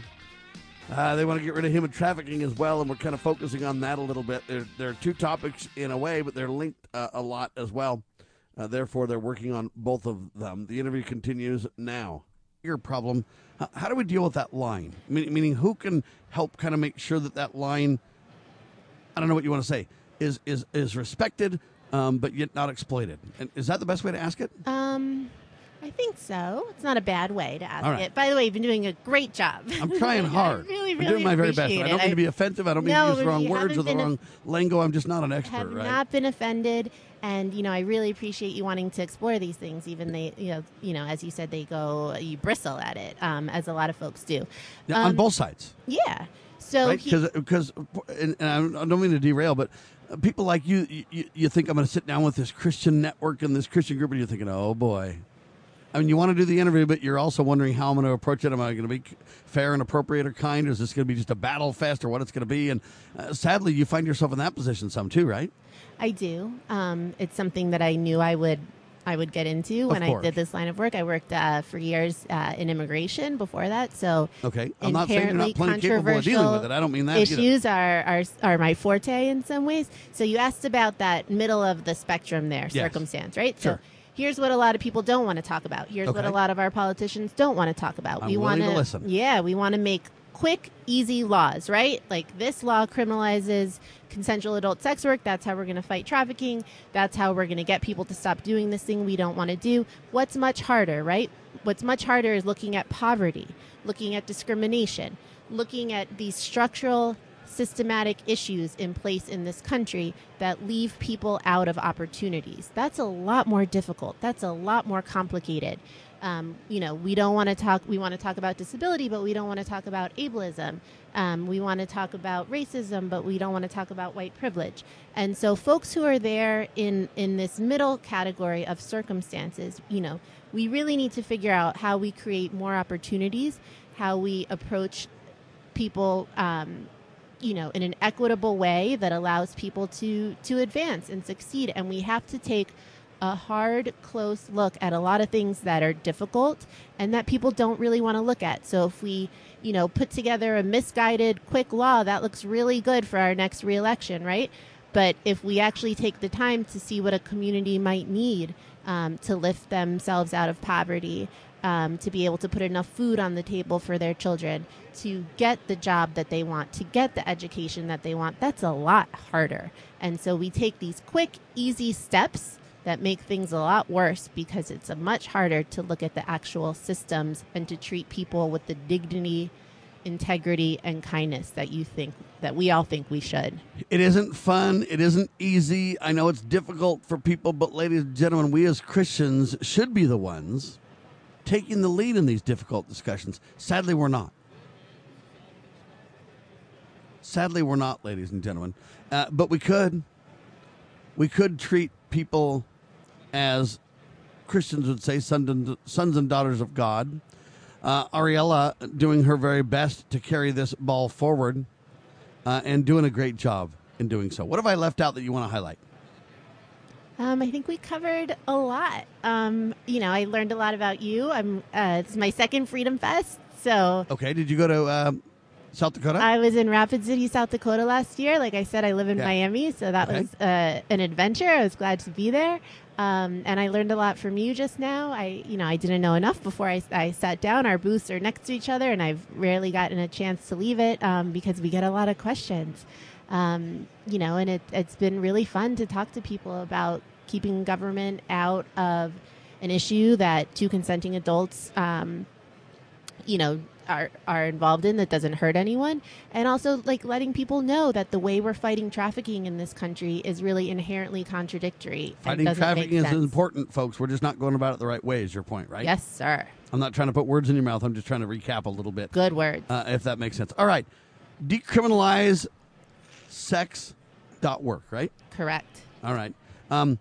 Uh, they want to get rid of human trafficking as well, and we're kind of focusing on that a little bit. There, there are two topics in a way, but they're linked uh, a lot as well. Uh, therefore, they're working on both of them. The interview continues now. Your problem, how do we deal with that line? Meaning, meaning who can help kind of make sure that that line, I don't know what you want to say, is is is respected, um, but yet not exploited. And is that the best way to ask it? Um, I think so. It's not a bad way to ask All right. it. By the way, you've been doing a great job. I'm trying hard. I really, I'm really doing my very best. appreciate I don't it. mean to be offensive. I don't mean No, to use the but wrong you words haven't or the been wrong lingo. I'm just not an expert, have right? not been offended, and you know I really appreciate you wanting to explore these things. Even they, you know, you know, as you said, they go, you bristle at it, um, as a lot of folks do. Yeah, um, on both sides. Yeah. So Because, because, and, and I don't mean to derail, but people like you, you, you think I'm going to sit down with this Christian network and this Christian group, and you're thinking, oh boy. I mean, you want to do the interview, but you're also wondering how I'm going to approach it. Am I going to be fair and appropriate or kind? Or is this going to be just a battle fest or what it's going to be? And uh, sadly, you find yourself in that position some too, right? I do. Um, it's something that I knew I would I would get into when I did this line of work. I worked uh, for years uh, in immigration before that, so okay. I'm not saying you're not plenty capable of dealing with it. I don't mean that. Issues are, are are my forte in some ways. So you asked about that middle of the spectrum there, yes. circumstance, right? Sure. So here's what a lot of people don't want to talk about. Here's okay. what a lot of our politicians don't want to talk about. I'm we willing want to listen. Yeah, we want to make quick, easy laws, right? Like this law criminalizes consensual adult sex work. That's how we're going to fight trafficking. That's how we're going to get people to stop doing this thing we don't want to do. What's much harder, right? What's much harder is looking at poverty, looking at discrimination, looking at these structural, systematic issues in place in this country that leave people out of opportunities. That's a lot more difficult. That's a lot more complicated. Um, you know, we don't want to talk, we want to talk about disability, but we don't want to talk about ableism. Um, we want to talk about racism, but we don't want to talk about white privilege. And so folks who are there in, in this middle category of circumstances, you know, we really need to figure out how we create more opportunities, how we approach people, um, you know, in an equitable way that allows people to, to advance and succeed. And we have to take a hard, close look at a lot of things that are difficult and that people don't really want to look at. So if we, you know, put together a misguided, quick law, that looks really good for our next reelection, right? But if we actually take the time to see what a community might need um, to lift themselves out of poverty, um, to be able to put enough food on the table for their children, to get the job that they want, to get the education that they want, that's a lot harder. And so we take these quick, easy steps that make things a lot worse because it's a much harder to look at the actual systems and to treat people with the dignity, integrity, and kindness that you think, that we all think we should. It isn't fun. It isn't easy. I know it's difficult for people, but ladies and gentlemen, we as Christians should be the ones taking the lead in these difficult discussions. Sadly, we're not. Sadly, we're not, ladies and gentlemen. Uh, but we could. We could treat people as Christians would say, sons and daughters of God. Uh, Ariella doing her very best to carry this ball forward uh, and doing a great job in doing so. What have I left out that you want to highlight? Um, I think we covered a lot. Um, you know, I learned a lot about you. I'm. Uh, it's my second Freedom Fest, so. Okay. Did you go to uh, South Dakota? I was in Rapid City, South Dakota last year. Like I said, I live in Yeah. Miami, so that Okay. was uh, an adventure. I was glad to be there, um, and I learned a lot from you just now. I, you know, I didn't know enough before I, I sat down. Our booths are next to each other, and I've rarely gotten a chance to leave it um, because we get a lot of questions. Um, you know, and it, it's been really fun to talk to people about keeping government out of an issue that two consenting adults, um, you know, are, are involved in that doesn't hurt anyone. And also like letting people know that the way we're fighting trafficking in this country is really inherently contradictory. and Fighting doesn't make trafficking is sense. important, folks. We're just not going about it the right way is your point, right? Yes, sir. I'm not trying to put words in your mouth. I'm just trying to recap a little bit. Good words. Uh, if that makes sense. All right. Decriminalize sex dot work, right? Correct. All right. Um,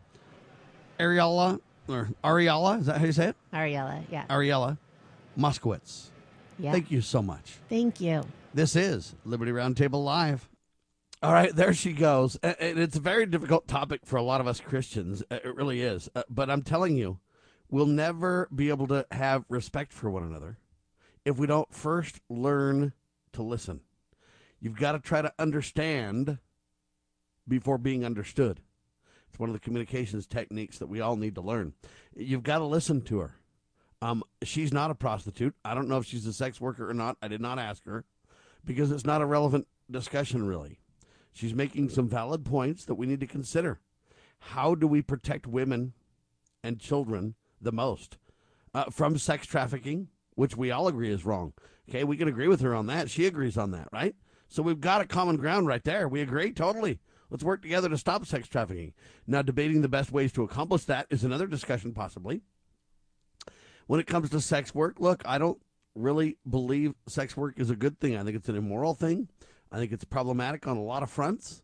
Ariella, or Ariella, is that how you say it? Ariella, yeah. Ariella Moskowitz. Yeah. Thank you so much. Thank you. This is Liberty Roundtable Live. All right, there she goes. And it's a very difficult topic for a lot of us Christians. It really is. Uh, But I'm telling you, we'll never be able to have respect for one another if we don't first learn to listen. You've got to try to understand before being understood. It's one of the communications techniques that we all need to learn. You've got to listen to her. Um, she's not a prostitute. I don't know if she's a sex worker or not. I did not ask her because it's not a relevant discussion, really. She's making some valid points that we need to consider. How do we protect women and children the most uh, from sex trafficking, which we all agree is wrong? Okay, we can agree with her on that. She agrees on that, right? So we've got a common ground right there. We agree totally. Let's work together to stop sex trafficking. Now, debating the best ways to accomplish that is another discussion, possibly. When it comes to sex work, look, I don't really believe sex work is a good thing. I think it's an immoral thing. I think it's problematic on a lot of fronts.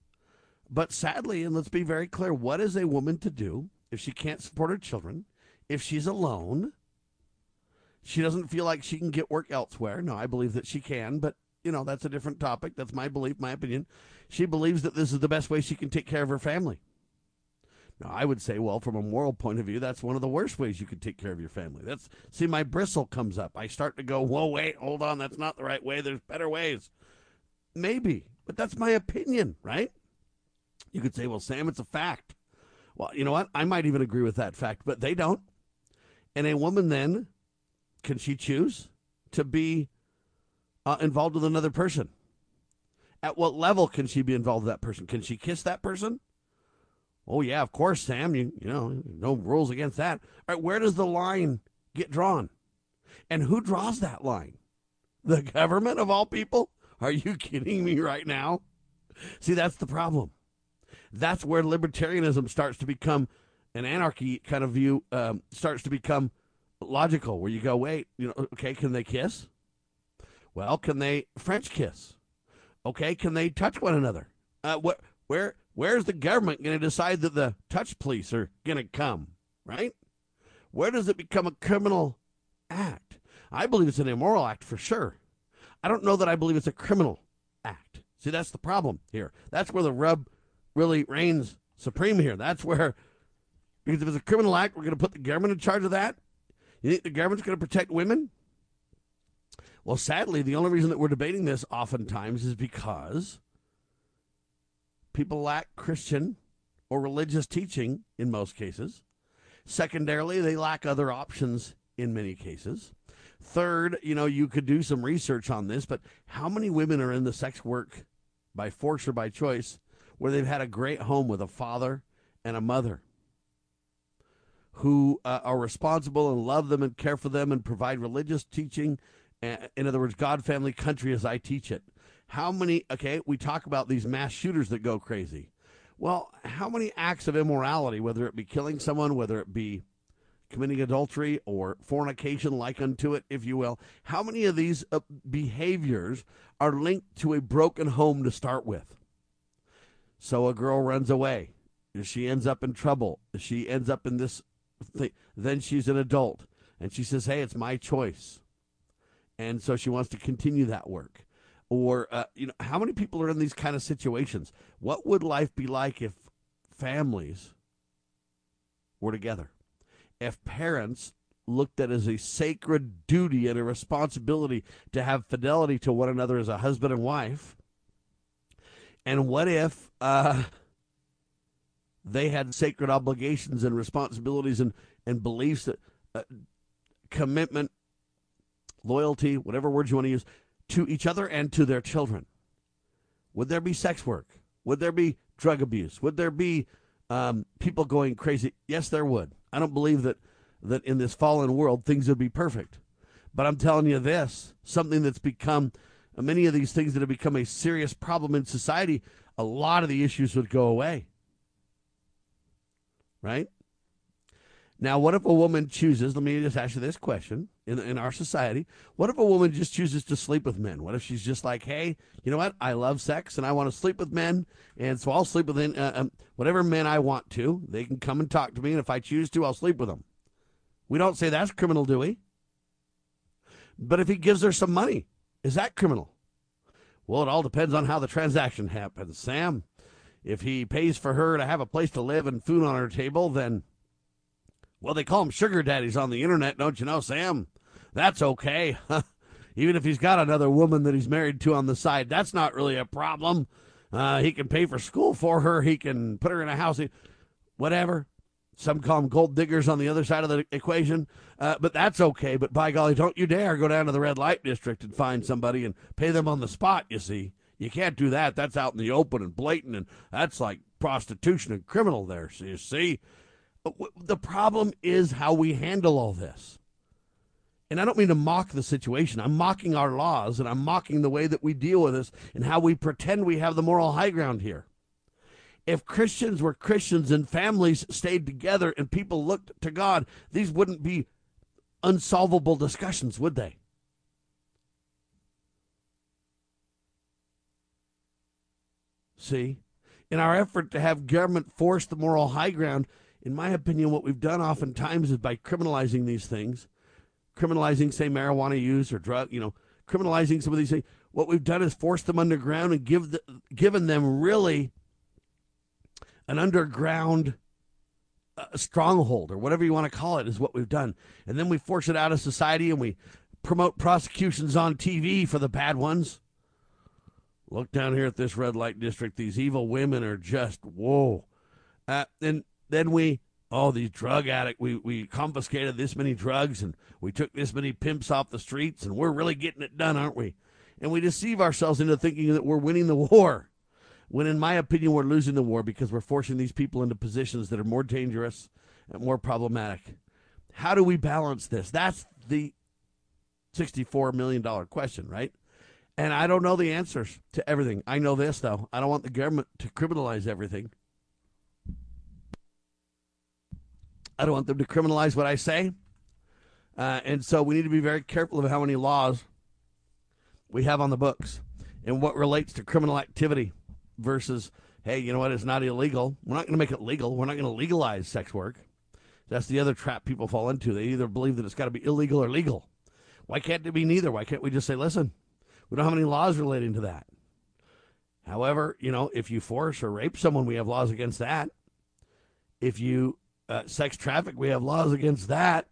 But sadly, and let's be very clear, what is a woman to do if she can't support her children, if she's alone, she doesn't feel like she can get work elsewhere? No, I believe that she can, but you know, that's a different topic. That's my belief, my opinion. She believes that this is the best way she can take care of her family. Now, I would say, well, from a moral point of view, that's one of the worst ways you could take care of your family. That's, see, my bristle comes up. I start to go, whoa, wait, hold on, that's not the right way. There's better ways. Maybe, but that's my opinion, right? You could say, well, Sam, it's a fact. Well, you know what? I might even agree with that fact, but they don't. And a woman then, can she choose to be Uh, involved with another person? At what level can she be involved with that person? Can she kiss that person? Oh, yeah, of course, Sam. You, you know, no rules against that. All right, where does the line get drawn? And who draws that line? The government, of all people? Are you kidding me right now? See, that's the problem. That's where libertarianism starts to become an anarchy kind of view, um, starts to become logical, where you go, wait, you know, okay, can they kiss? Well, can they French kiss? Okay, can they touch one another? Uh, wh- where where's the government going to decide that the touch police are going to come, right? Where does it become a criminal act? I believe it's an immoral act for sure. I don't know that I believe it's a criminal act. See, that's the problem here. That's where the rub really reigns supreme here. That's where, because if it's a criminal act, we're going to put the government in charge of that? You think the government's going to protect women? Well, sadly, the only reason that we're debating this oftentimes is because people lack Christian or religious teaching in most cases. Secondarily, they lack other options in many cases. Third, you know, you could do some research on this, but how many women are in the sex work by force or by choice where they've had a great home with a father and a mother who uh, are responsible and love them and care for them and provide religious teaching? In other words, God, family, country as I teach it. How many, okay, we talk about these mass shooters that go crazy. Well, how many acts of immorality, whether it be killing someone, whether it be committing adultery or fornication, like unto it, if you will. How many of these uh, behaviors are linked to a broken home to start with? So a girl runs away. She ends up in trouble. She ends up in this thing. Then she's an adult. And she says, hey, it's my choice. And so she wants to continue that work. Or, uh, you know, how many people are in these kind of situations? What would life be like if families were together? If parents looked at it as a sacred duty and a responsibility to have fidelity to one another as a husband and wife? And what if uh, they had sacred obligations and responsibilities and, and beliefs, that uh, commitment, loyalty, whatever words you want to use, to each other and to their children? Would there be sex work? Would there be drug abuse? Would there be um, people going crazy? Yes, there would. I don't believe that, that in this fallen world things would be perfect. But I'm telling you this, something that's become, many of these things that have become a serious problem in society, a lot of the issues would go away. Right? Now, what if a woman chooses, let me just ask you this question, in in our society, what if a woman just chooses to sleep with men? What if she's just like, hey, you know what, I love sex and I want to sleep with men, and so I'll sleep with uh, um, whatever men I want to. They can come and talk to me, and if I choose to, I'll sleep with them. We don't say that's criminal, do we? But if he gives her some money, is that criminal? Well, it all depends on how the transaction happens, Sam. If he pays for her to have a place to live and food on her table, then, well, they call them sugar daddies on the internet, don't you know, Sam? That's okay. Even if he's got another woman that he's married to on the side, that's not really a problem. Uh, he can pay for school for her. He can put her in a house. Whatever. Some call them gold diggers on the other side of the equation. Uh, but that's okay. But by golly, don't you dare go down to the red light district and find somebody and pay them on the spot, you see. You can't do that. That's out in the open and blatant, and that's like prostitution and criminal there, so you see. The problem is how we handle all this. And I don't mean to mock the situation. I'm mocking our laws, and I'm mocking the way that we deal with this and how we pretend we have the moral high ground here. If Christians were Christians and families stayed together and people looked to God, these wouldn't be unsolvable discussions, would they? See, in our effort to have government force the moral high ground, in my opinion, what we've done oftentimes is by criminalizing these things, criminalizing, say, marijuana use or drug, you know, criminalizing some of these things. What we've done is force them underground and give the, given them really an underground uh, stronghold, or whatever you want to call it, is what we've done. And then we force it out of society, and we promote prosecutions on T V for the bad ones. Look down here at this red light district. These evil women are just, whoa. Uh, and then we, oh, these drug addicts, we, we confiscated this many drugs, and we took this many pimps off the streets, and we're really getting it done, aren't we? And we deceive ourselves into thinking that we're winning the war, when in my opinion we're losing the war, because we're forcing these people into positions that are more dangerous and more problematic. How do we balance this? That's the sixty-four million dollars question, right? And I don't know the answers to everything. I know this, though. I don't want the government to criminalize everything. I don't want them to criminalize what I say. Uh, and so we need to be very careful of how many laws we have on the books and what relates to criminal activity versus, hey, you know what, it's not illegal. We're not going to make it legal. We're not going to legalize sex work. That's the other trap people fall into. They either believe that it's got to be illegal or legal. Why can't it be neither? Why can't we just say, listen, we don't have any laws relating to that. However, you know, if you force or rape someone, we have laws against that. If you uh, sex traffic, we have laws against that.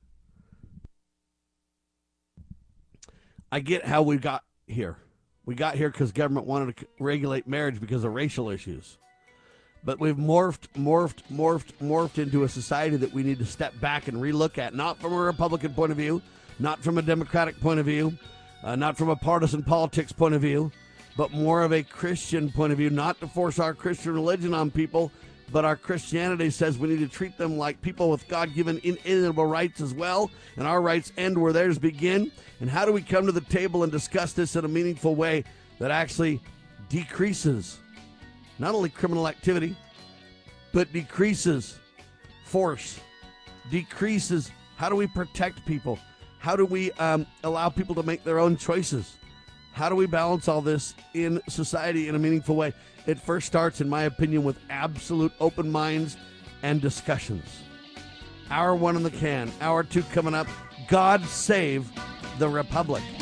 I get how we got here. We got here because government wanted to regulate marriage because of racial issues. But we've morphed, morphed, morphed, morphed into a society that we need to step back and relook at, not from a Republican point of view, not from a Democratic point of view, uh, not from a partisan politics point of view, but more of a Christian point of view, not to force our Christian religion on people, but our Christianity says we need to treat them like people with God-given inalienable rights as well, and our rights end where theirs begin. And how do we come to the table and discuss this in a meaningful way that actually decreases not only criminal activity, but decreases force decreases? How do we protect people? How do we um, allow people to make their own choices? How do we balance all this in society in a meaningful way? It first starts, in my opinion, with absolute open minds and discussions. Hour one in the can. Hour two coming up. God save the Republic.